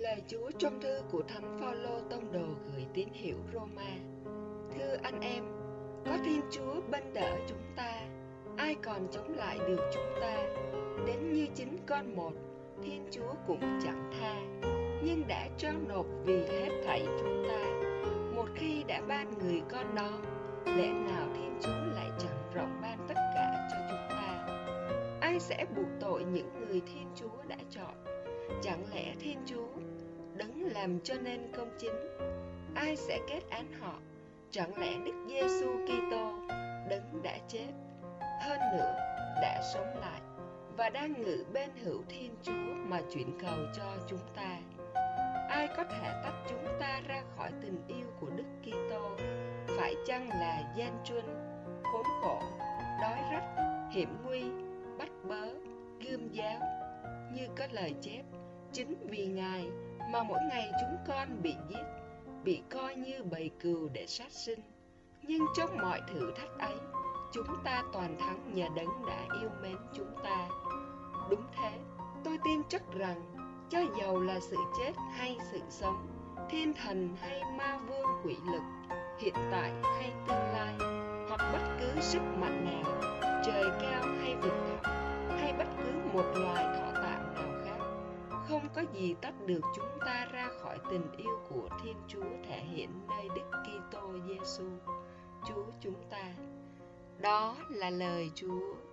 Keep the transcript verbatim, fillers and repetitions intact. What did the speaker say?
Lời Chúa trong thư của Thánh Phaolô tông đồ gửi tín hữu Roma. Thưa anh em, có Thiên Chúa bên đỡ chúng ta, ai còn chống lại được chúng ta? Đến như chính con một, Thiên Chúa cũng chẳng tha, nhưng đã trao nộp vì hết thảy chúng ta. Một khi đã ban người con đó, lẽ nào Thiên Chúa lại chẳng rộng ban tất cả cho chúng ta? Ai sẽ buộc tội những người Thiên Chúa đã chọn? Chẳng lẽ Thiên Chúa đấng làm cho nên công chính? Ai sẽ kết án họ? Chẳng lẽ Đức Giêsu Kitô đấng đã chết, hơn nữa đã sống lại và đang ngự bên hữu Thiên Chúa mà chuyển cầu cho chúng ta? Ai có thể tách chúng ta ra khỏi tình yêu của Đức Kitô? Phải chăng là gian truân, khốn khổ, đói rách, hiểm nguy, bắt bớ, gươm giáo? Như có lời chép, chính vì Ngài mà mỗi ngày chúng con bị giết, bị coi như bầy cừu để sát sinh. Nhưng trong mọi thử thách ấy, chúng ta toàn thắng nhờ đấng đã yêu mến chúng ta. Đúng thế, tôi tin chắc rằng, cho dầu là sự chết hay sự sống, thiên thần hay ma vương quỷ lực, hiện tại hay tương lai, hoặc bất cứ sức mạnh nào, trời cao hay vực thẳm, hay bất cứ một loài thọ tạm nào khác, không có gì tách được chúng ta ra khỏi tình yêu của Thiên Chúa thể hiện nơi Đức Kitô Giêsu, Chúa chúng ta. Đó là lời Chúa.